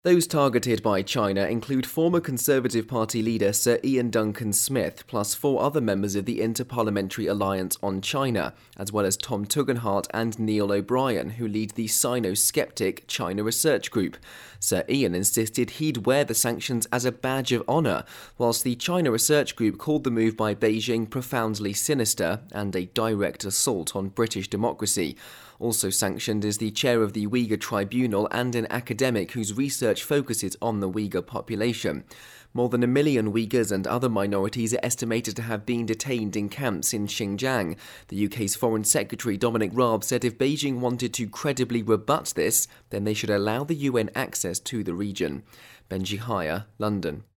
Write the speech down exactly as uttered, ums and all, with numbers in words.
Those targeted by China include former Conservative Party leader Sir Ian Duncan Smith, plus four other members of the Interparliamentary Alliance on China, as well as Tom Tugendhat and Neil O'Brien, who lead the Sino-skeptic China Research Group. Sir Ian insisted he'd wear the sanctions as a badge of honour, whilst the China Research Group called the move by Beijing profoundly sinister and a direct assault on British democracy. Also sanctioned is the chair of the Uyghur Tribunal and an academic whose research focuses on the Uyghur population. More than a million Uyghurs and other minorities are estimated to have been detained in camps in Xinjiang. The U K's Foreign Secretary Dominic Raab said if Beijing wanted to credibly rebut this, then they should allow the U N access to the region. Benji Haya, London.